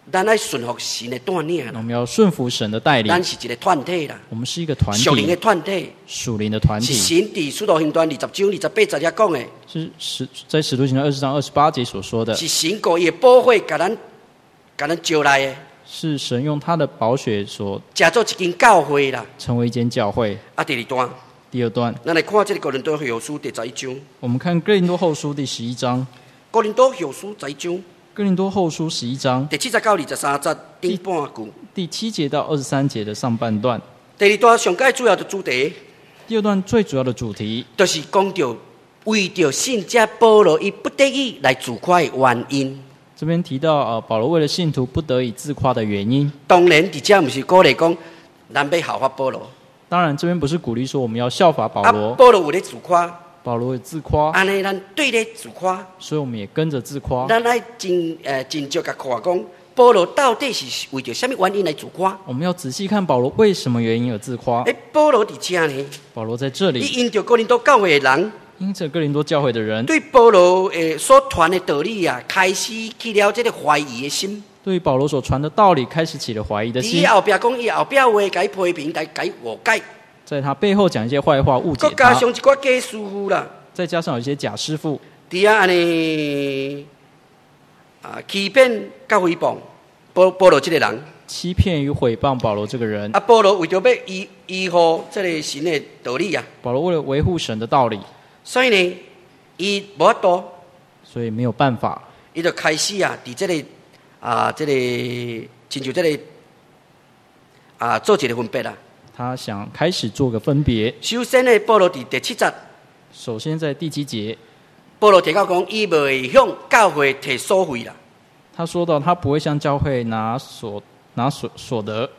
Speaker 1: 咱爱顺服神的带领
Speaker 2: 我们要顺服神的带领。
Speaker 1: 咱是一个团体啦，
Speaker 2: 我们是一个团
Speaker 1: 属灵的
Speaker 2: 体，
Speaker 1: 团体，
Speaker 2: 属灵的团
Speaker 1: 是
Speaker 2: 体。
Speaker 1: 神伫使徒行传二十章二十八节遐讲的，
Speaker 2: 是使在使徒行传二十章二十八节所说的，
Speaker 1: 是神故意的宝血，甲咱甲咱招来的，
Speaker 2: 是神用他的宝血所
Speaker 1: 假做一间教会啦。
Speaker 2: 成为一间教会。
Speaker 1: 啊，第二段，
Speaker 2: 第二段，
Speaker 1: 咱来看这个哥林多后书第十一章，
Speaker 2: 我们看哥林多后书第十一章。
Speaker 1: 哥林多后书十一章
Speaker 2: 哥林多后书十一章
Speaker 1: 第七十到二十三节顶半句。
Speaker 2: 第七节到二十三节的上半段。
Speaker 1: 第二段上界主要的主题，
Speaker 2: 第二段最主要的主题
Speaker 1: 就是讲到为着信者保罗伊不得已来自夸的原因。
Speaker 2: 这边提到，呃，保罗为了信徒不得已自夸的原因。
Speaker 1: 当然，伫遮毋是鼓励讲咱要效法保罗。
Speaker 2: 当然，这边不是鼓励说我们要效法保罗。
Speaker 1: 啊，保罗有咧自夸，
Speaker 2: 保罗也自夸，
Speaker 1: 安尼咱对咧自夸，
Speaker 2: 所以我们也跟着自夸。
Speaker 1: 咱爱真呃真足甲看讲，保罗到底是为着什么原因来自夸？
Speaker 2: 我们要仔细看保罗为什么原因而自夸。
Speaker 1: 诶，保罗伫遮呢，
Speaker 2: 保罗在这
Speaker 1: 伊
Speaker 2: 里，
Speaker 1: 因着哥林多教会的人，
Speaker 2: 因着哥林多教会的人
Speaker 1: 对保罗诶所传的道理啊，开始起了这个怀疑的心。
Speaker 2: 对于保罗所传的道理开始起了怀疑的心
Speaker 1: 伊，后壁讲伊后壁话甲伊批评，甲伊甲伊误解，
Speaker 2: 在他背后讲一些坏话，误解
Speaker 1: 佮加
Speaker 2: 他，
Speaker 1: 上一寡假师傅啦，
Speaker 2: 再加上有一些假师傅，
Speaker 1: 伫遐安尼啊欺骗甲诽谤保保罗这个人。
Speaker 2: 欺骗与毁谤保罗这个人。
Speaker 1: 啊，保罗为着要依依护这个神的道理啊，
Speaker 2: 保罗为了维护神的道理，
Speaker 1: 所以呢，伊无法度，
Speaker 2: 所以没有办法，
Speaker 1: 伊就开始啊，伫这个啊，这个亲像这个啊，做一个分别啦。
Speaker 2: 他想开始做个分别。
Speaker 1: 首先呢，保罗伫第七节，
Speaker 2: 首先在第七节，
Speaker 1: 保罗提到讲，伊袂向教会摕所费啦。
Speaker 2: 他说到他不会向教会拿所拿所所得，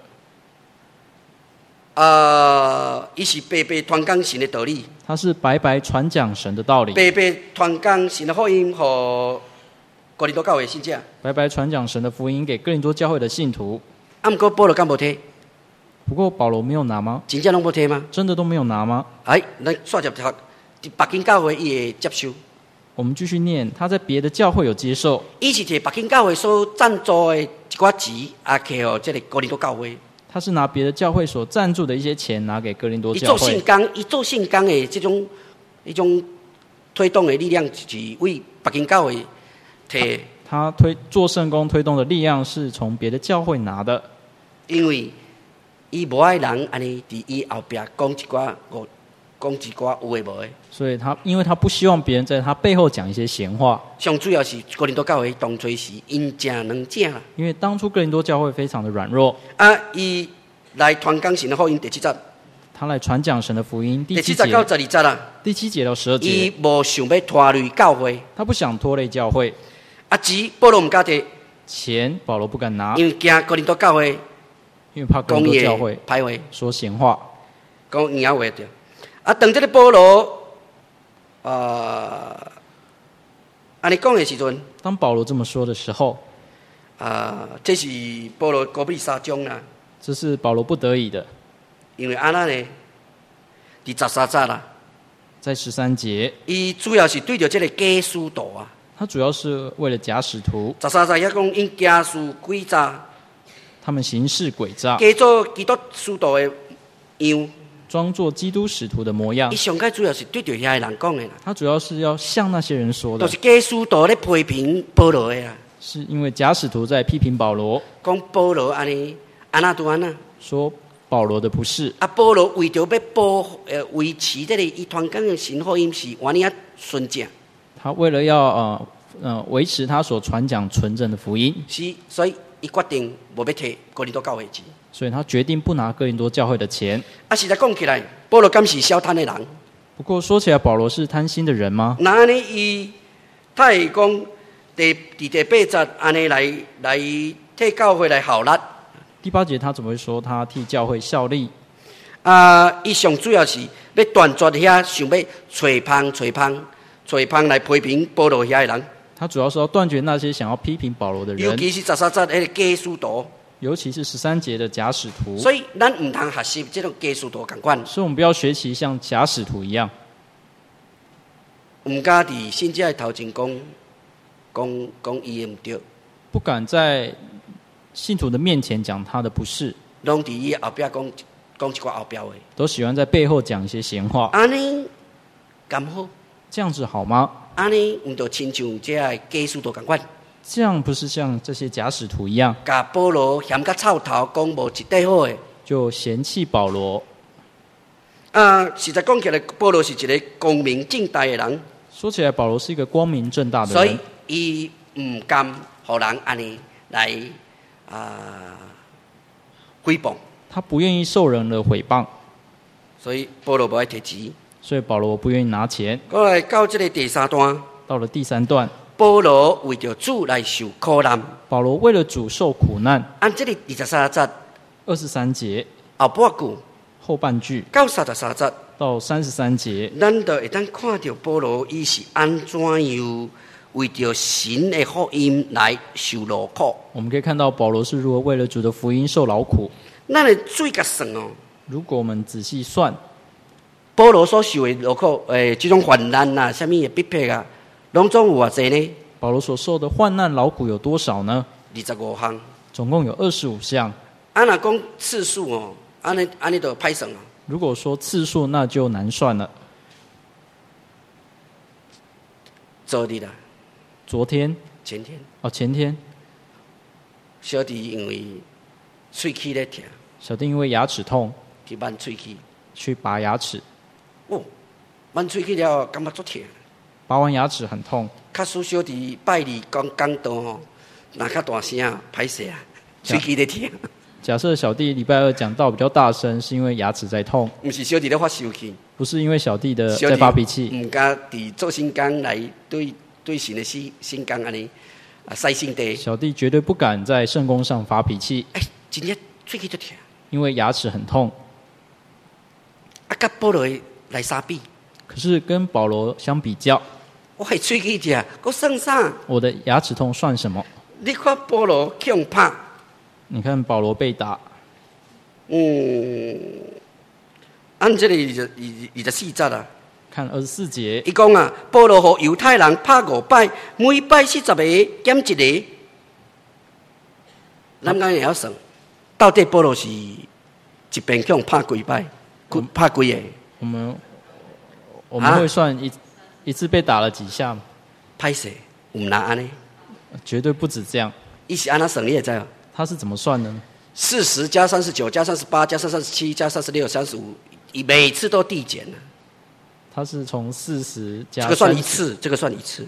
Speaker 1: 啊，伊是白白传讲神的道理，
Speaker 2: 他是白白传讲神的道理，
Speaker 1: 白白传讲神的福音，互哥林多教会信者。
Speaker 2: 白白传讲神的福音给哥林多教会的信徒。
Speaker 1: 啊，毋过保罗敢无摕？
Speaker 2: 不过保罗没有拿吗？
Speaker 1: 真正拢无摕吗？
Speaker 2: 真的都没有拿吗？
Speaker 1: 哎，咱煞接读，伫北京教会伊会接受。
Speaker 2: 我们继续念，他在别的教会有接受，
Speaker 1: 伊是摕北京教会所赞助的一寡钱，啊，摕互这个哥林多教会。
Speaker 2: 他是拿别的教会所赞助的一些钱拿给哥林多
Speaker 1: 伊
Speaker 2: 教会。
Speaker 1: 做信工，伊做信工的这种一种推动的力量，是为北京教会摕。
Speaker 2: 他推做圣工推动的力量是从别的教会拿的，
Speaker 1: 因为伊无爱人安尼伫伊后壁讲一寡我讲一寡有诶无诶。
Speaker 2: 所以他因为他不希望别人在他背后讲一些闲话。
Speaker 1: 上主要是哥林多教会当初是因正软正啦。
Speaker 2: 因为当初哥林多教会非常的软弱，
Speaker 1: 啊，伊来传讲神的福音第七节，
Speaker 2: 他来传讲神的福音。第
Speaker 1: 第
Speaker 2: 七节
Speaker 1: 七节到十二节啦。
Speaker 2: 第七节到十二
Speaker 1: 伊
Speaker 2: 节，
Speaker 1: 无想要拖累教会，
Speaker 2: 他不想拖累教会，
Speaker 1: 啊，钱保罗毋敢摕，
Speaker 2: 钱保罗不敢拿，
Speaker 1: 因为惊哥林多教会
Speaker 2: 因为怕哥
Speaker 1: 讲伊
Speaker 2: 林多教会
Speaker 1: 的歹话，
Speaker 2: 说闲话。
Speaker 1: 讲硬话对。啊，当这个保罗，啊，安尼讲的时阵，
Speaker 2: 当保罗这么说的时候，
Speaker 1: 啊，这是保罗高比三章啦，
Speaker 2: 这是保罗不得已的。
Speaker 1: 因为安那呢，伫十三节啦，
Speaker 2: 在十三节，
Speaker 1: 伊主要是对着这个假使徒啊。
Speaker 2: 他主要是为了假使徒，
Speaker 1: 十三节遐讲因假使诡诈，
Speaker 2: 他们行事诡诈，
Speaker 1: 假做基督使徒的样。
Speaker 2: 装作基督使徒的模样
Speaker 1: 伊。上界主要是对着遐个人讲的啦，
Speaker 2: 他主要是要向那些人说的
Speaker 1: 都是，假使徒咧批评保罗的啦，
Speaker 2: 是因为假使徒在批评保罗，
Speaker 1: 讲保罗安尼安那拄安那。
Speaker 2: 说保罗的不是。
Speaker 1: 啊，保罗为着要保呃维持这个伊传讲的神福音是原来纯正，
Speaker 2: 他为了要呃呃维持他所传讲纯正的福音，
Speaker 1: 是所以伊决定无要摕哥林多教会钱。
Speaker 2: 所以他决定不拿哥林多教会的钱。
Speaker 1: 啊，实在讲起来，保罗敢是小贪的人？
Speaker 2: 不过说起来，保罗是贪心的人吗？
Speaker 1: 那安尼伊他会讲第第第八节安尼来来替教会来效力。
Speaker 2: 第八节他怎么会说他替教会效力？
Speaker 1: 啊，伊上主要是要断绝遐想要吹捧、吹捧、吹捧来批评保罗遐的人，
Speaker 2: 他主要是要断绝那些想要批评保罗的人，
Speaker 1: 尤其是十三节迄个假使徒。
Speaker 2: 尤其是十三节的假使徒。
Speaker 1: 所以咱唔通学习这种假使徒同款，
Speaker 2: 所以我们不要学习像假使徒一样，
Speaker 1: 唔敢伫信者的头前讲讲讲伊的唔对。
Speaker 2: 不敢在信徒的面前讲他的不是，
Speaker 1: 拢伫伊后壁讲讲一寡后壁话。
Speaker 2: 都喜欢在背后讲一些闲话。
Speaker 1: 安尼敢好？
Speaker 2: 这样子好吗？
Speaker 1: 安尼毋就亲像这个假使徒共款，
Speaker 2: 这样不是像这些假使徒一样，
Speaker 1: 甲保罗嫌甲臭头，讲无一块好诶。
Speaker 2: 就嫌弃保罗。
Speaker 1: 啊，实在讲起来，保罗是一个光明正大的人，
Speaker 2: 说起来，保罗是一个光明正大的
Speaker 1: 所以
Speaker 2: 人，
Speaker 1: 伊毋甘互人安尼来啊诽谤，
Speaker 2: 他不愿意受人的诽谤，
Speaker 1: 所以保罗无爱摕钱。
Speaker 2: 所以保罗不愿意拿钱。
Speaker 1: 过来到这个第三段，
Speaker 2: 到了第三段，
Speaker 1: 保罗为着主来受苦难。
Speaker 2: 保罗为了主受苦难。
Speaker 1: 按这里二十三节、
Speaker 2: 二十三节
Speaker 1: 后半句、
Speaker 2: 后半句
Speaker 1: 到三十三节，
Speaker 2: 到三十三节，
Speaker 1: 咱就会当看到保罗伊是安怎样为着神的福音来受劳苦。
Speaker 2: 我们可以看到保罗是如何为了主的福音受劳苦。
Speaker 1: 咱的水甲算哦，
Speaker 2: 如果我们仔细算，
Speaker 1: 保罗所受的劳苦，诶，这种患难啊，什么的逼迫啊，拢总有偌济呢？
Speaker 2: 保罗所受的患难劳苦有多少呢？
Speaker 1: 二十五项。
Speaker 2: 总共有二十五项。
Speaker 1: 啊，若讲次数哦，安尼安尼就歹算啊。
Speaker 2: 如果说次数，那就难算了。
Speaker 1: 昨日啊，
Speaker 2: 昨天、
Speaker 1: 前天，
Speaker 2: 哦，前天，
Speaker 1: 小弟因为喙齿咧疼，
Speaker 2: 小弟因为牙齿痛
Speaker 1: 去挽喙齿。
Speaker 2: 去拔牙齿，
Speaker 1: 哦，挽喙齿了，感觉足疼。
Speaker 2: 拔完牙齿很痛。
Speaker 1: 较使小弟拜二讲讲道吼，若较大声歹势啊，喙齿咧疼。
Speaker 2: 假设小弟礼拜二讲道比较大声，是因为牙齿在痛，
Speaker 1: 毋是小弟咧发生气，
Speaker 2: 不是因为小弟的在发脾气。
Speaker 1: 毋敢伫做新工来对对神的新新工安尼啊赛圣地。
Speaker 2: 小弟绝对不敢在圣工上发脾气。
Speaker 1: 哎，真正喙齿足疼。
Speaker 2: 因为牙齿很痛。
Speaker 1: 啊，甲保罗来相比，
Speaker 2: 可是跟保罗相比较，
Speaker 1: 我系喙齿疼，佫算啥？
Speaker 2: 我的牙齿痛算什么？
Speaker 1: 你看保罗强拍，
Speaker 2: 你看保罗被打，
Speaker 1: 嗯，按这个二十二二十四节啊，
Speaker 2: 看二十四节，
Speaker 1: 伊讲啊，保罗和犹太人拍五摆，每摆四十个减一个，咱刚也要算，到底保罗是一边强拍几摆？拍几个？
Speaker 2: 我们我们会算一、啊、一次被打了几下吗？
Speaker 1: 拍势，唔难安尼，
Speaker 2: 绝对不止这样。
Speaker 1: 伊是安那算，你也知道？
Speaker 2: 他是怎么算的呢？
Speaker 1: 四十加三十九加三十八加三十七加三十六三十五，每次都递减了。
Speaker 2: 他是从四十加
Speaker 1: 这个算一次，这个算一次。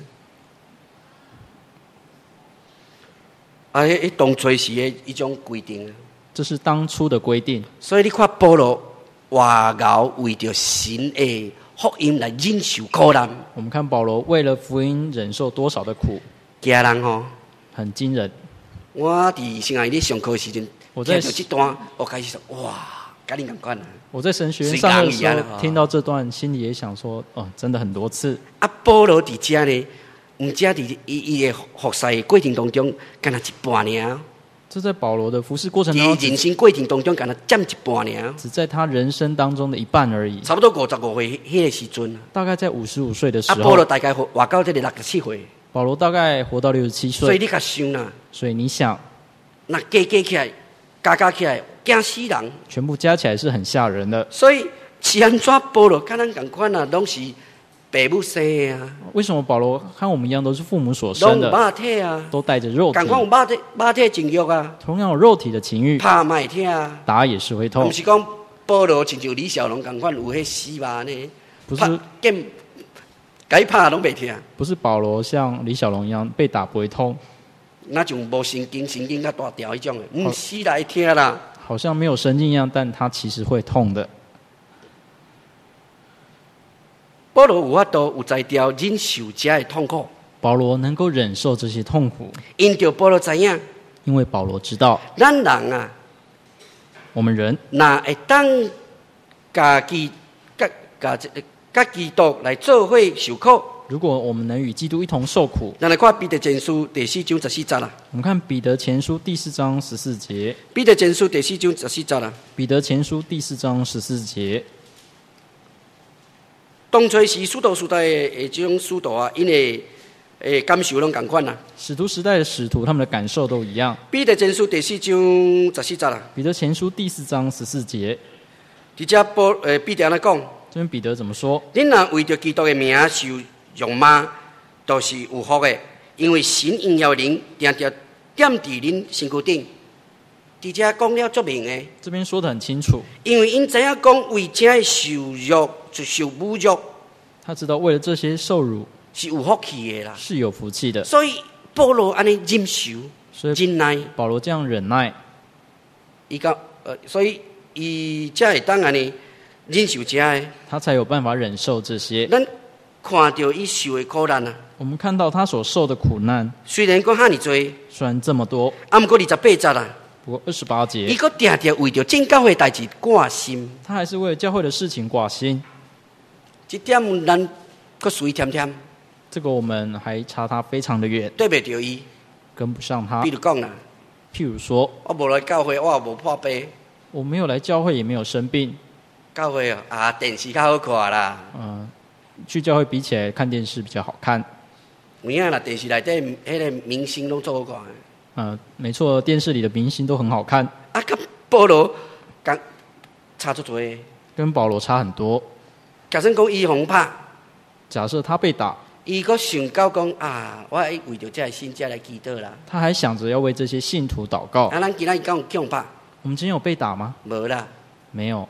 Speaker 1: 啊，迄当初时的一种规定啊。
Speaker 2: 这是当初的规定。
Speaker 1: 所以你看保罗外熬为着神的福音来忍受苦难。
Speaker 2: 我们看保罗为了福音忍受多少的苦，
Speaker 1: 惊人吼，
Speaker 2: 很惊人。
Speaker 1: 我伫圣爱咧上课的时阵，
Speaker 2: 我在
Speaker 1: 听到这段，我开始说哇，跟你同款啊。
Speaker 2: 我在神学院上课的时候听到这段，心里也想说，哦，真的很多次。
Speaker 1: 啊，保罗伫遮呢，毋只伫伊伊的服侍的过程当中，干那一半尔。
Speaker 2: 这在保罗的服事过程当中，
Speaker 1: 人生过程当中，敢若占一半尔，
Speaker 2: 只在他人生当中的一半而已。
Speaker 1: 差不多五十五岁迄个时阵，
Speaker 2: 大概在五十五岁的时候。
Speaker 1: 啊，保罗大概活到这个六十七岁。
Speaker 2: 保罗大概活到六十七岁。
Speaker 1: 所以你甲想啦，
Speaker 2: 所以你想，
Speaker 1: 那加加起来，加加起来，惊死人。
Speaker 2: 全部加起来是很吓人的。
Speaker 1: 所以是安怎保罗跟咱同款啊，拢是父母生的啊。
Speaker 2: 为什么保罗和我们一样都是父母所生的？
Speaker 1: 拢有肉体啊，
Speaker 2: 都带着肉体。
Speaker 1: 同款有肉体肉体情欲啊，
Speaker 2: 同样有肉体的情欲。
Speaker 1: 拍嘛会痛啊，
Speaker 2: 打也是会痛。
Speaker 1: 不是讲保罗亲像李小龙同款有迄死嘛呢？
Speaker 2: 不是，
Speaker 1: 剑该拍拢袂痛。
Speaker 2: 不是保罗像李小龙一样被打不会痛。
Speaker 1: 那种无神经，神经较大条迄种的，毋死来痛啦。
Speaker 2: 好像没有神经一样，但他其实会痛的。
Speaker 1: 保罗有法度有才调忍受这的痛苦。
Speaker 2: 保罗能够忍受这些痛苦，
Speaker 1: 因着保罗知影，
Speaker 2: 因为保罗知道，
Speaker 1: 咱人啊，
Speaker 2: 我们人
Speaker 1: 若会当家己甲甲甲基督来做伙受苦。
Speaker 2: 如果我们能与基督一同受苦，
Speaker 1: 咱来看彼得前书第四章十四节啦。
Speaker 2: 我们看彼得前书第四章十四节。
Speaker 1: 彼得前书第四章十四节啦。
Speaker 2: 彼得前书第四章十四节。
Speaker 1: 当初是使徒时代的这种使徒啊，因为诶感受拢共款啦。
Speaker 2: 使徒时代的使徒，他们的感受都一样。
Speaker 1: 彼得前书第四章十四节啦，
Speaker 2: 彼得前书第四章十四节，
Speaker 1: 伫遮保诶彼得安尼讲，
Speaker 2: 这边彼得怎么说？
Speaker 1: 恁若为着基督的名受辱骂，都是有福的，因为神荣耀灵定定点伫恁身躯顶。伫遮讲了足明的，
Speaker 2: 这边说得很清楚，
Speaker 1: 因为因知影讲为这的受辱就受侮辱，
Speaker 2: 他知道为了这些受辱
Speaker 1: 是有福气的啦。
Speaker 2: 是有福气的，
Speaker 1: 所以保罗安尼忍受、
Speaker 2: 所以
Speaker 1: 忍耐，
Speaker 2: 保罗这样忍耐，
Speaker 1: 伊讲呃，所以伊才会当安尼忍受这的。
Speaker 2: 他才有办法忍受这些。
Speaker 1: 咱看到伊受的苦难啊，
Speaker 2: 我们看到他所受的苦难，
Speaker 1: 虽然讲遐尼多，
Speaker 2: 虽然这么多，
Speaker 1: 啊，毋过二十八节啦，
Speaker 2: 不过二十八
Speaker 1: 伊
Speaker 2: 节，
Speaker 1: 搁定定为着正教会代志挂心，
Speaker 2: 他还是为了教会的事情挂心。
Speaker 1: 这点咱搁属于添添，
Speaker 2: 这个我们还差他非常的远，
Speaker 1: 对袂着伊。
Speaker 2: 跟不上他
Speaker 1: 比。如讲啦，
Speaker 2: 譬如说，
Speaker 1: 我无来教会，我也无破病，
Speaker 2: 我没有来教会，也没有生病，
Speaker 1: 教会哦啊，电视较好看啦。
Speaker 2: 嗯、去教会比起来看电视比较好看。
Speaker 1: 有影啦，电视内底迄个明星拢做好看的。
Speaker 2: 嗯、没错，电视里的明星都很好看，
Speaker 1: 啊，甲保罗讲差足多的。
Speaker 2: 跟保罗差很多。
Speaker 1: 假设讲伊互拍，
Speaker 2: 假设他被打，
Speaker 1: 伊搁想到讲啊，我为着这个信才来祈祷啦。
Speaker 2: 他还想着要为这些信徒祷告。
Speaker 1: 啊，咱今仔日讲有强拍，
Speaker 2: 我们今天有被打吗？
Speaker 1: 无啦，
Speaker 2: 没有，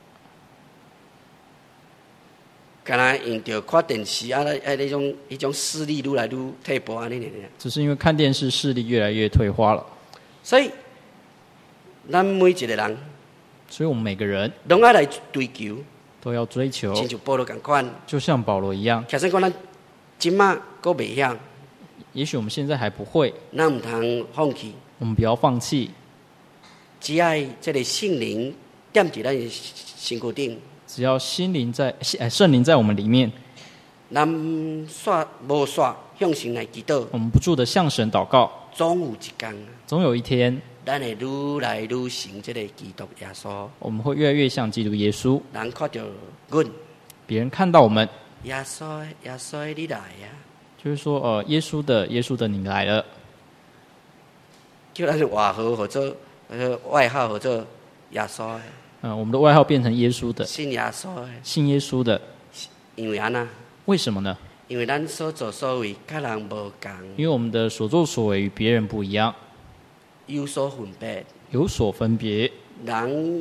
Speaker 1: 敢若用着看电视啊，啊，迄种迄种视力愈来愈退步安尼尔。
Speaker 2: 只是因为看电视视力越来越退化了。
Speaker 1: 所以，咱每一个人
Speaker 2: 所以我们每个人
Speaker 1: 拢爱来追求，
Speaker 2: 都要追求，
Speaker 1: 亲像保罗共款。
Speaker 2: 就像保罗一样。
Speaker 1: 假设讲咱即马搁未晓，
Speaker 2: 也许我们现在还不会，
Speaker 1: 咱毋通放弃，
Speaker 2: 我们不要放弃，
Speaker 1: 只爱这个圣灵踮伫咱的身躯顶。
Speaker 2: 只要心灵在，哎，圣灵在我们里面，
Speaker 1: 咱煞无煞向神来祈祷，
Speaker 2: 我们不住的向神祷告，
Speaker 1: 总有一天，
Speaker 2: 总有一天，
Speaker 1: 咱会愈来愈成这个基督耶稣。
Speaker 2: 我们会越来越像基督耶稣。
Speaker 1: 人看到阮，
Speaker 2: 别人看到我们，
Speaker 1: 耶稣的，耶稣的，你来呀！
Speaker 2: 就是说，呃，耶稣的，耶稣的，你来了，
Speaker 1: 叫咱外号或者呃外号或者耶稣的，
Speaker 2: 嗯、我们的外号变成耶稣的，
Speaker 1: 信耶稣的，
Speaker 2: 信耶稣的，
Speaker 1: 因为安那，
Speaker 2: 为什么呢？
Speaker 1: 因为咱所作所为甲人无共，
Speaker 2: 因为我们的所作所为与别人不一样，
Speaker 1: 有所分别，
Speaker 2: 有所分别，
Speaker 1: 人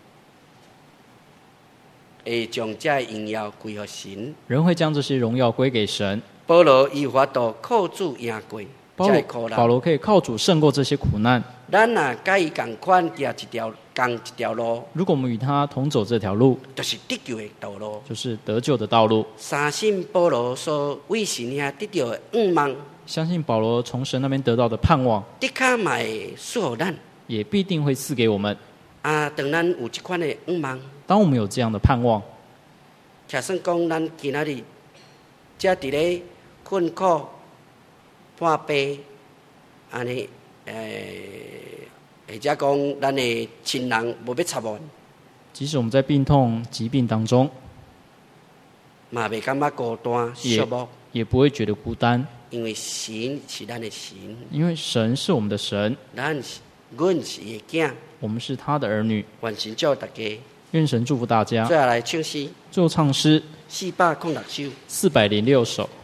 Speaker 1: 会将这荣耀归给神。
Speaker 2: 人会将这些荣耀归给神。
Speaker 1: 保罗有法度靠主赢过
Speaker 2: 保罗
Speaker 1: 这个苦难。
Speaker 2: 保罗可以靠主胜过这些苦难。
Speaker 1: 咱若甲伊共款行一条共一条路，
Speaker 2: 如果我们与他同走这条路，
Speaker 1: 就是得救的道路。
Speaker 2: 就是得救的道路。
Speaker 1: 相信保罗所为神遐得到的愿望，
Speaker 2: 相信保罗从神那边得到的盼望，
Speaker 1: 的确嘛会赐予咱。
Speaker 2: 也必定会赐给我们。
Speaker 1: 啊，当咱有这款的愿望，
Speaker 2: 当我们有这样的盼望，
Speaker 1: 假算讲咱今仔日遮伫咧困苦、破病，安尼诶，或者讲咱的亲人无要插我，
Speaker 2: 即使我们在病痛、疾病当中，
Speaker 1: 嘛袂感觉孤单、寂
Speaker 2: 也
Speaker 1: 寞，
Speaker 2: 也不会觉得孤单，
Speaker 1: 因为神是咱的神，
Speaker 2: 因为神是我们的神，
Speaker 1: 咱是阮是伊的囝，
Speaker 2: 我们是他的儿女。
Speaker 1: 愿神祝大家。
Speaker 2: 愿神祝福大家。
Speaker 1: 最后来唱诗
Speaker 2: 最后唱诗
Speaker 1: 四百零六首。
Speaker 2: 四百零六首。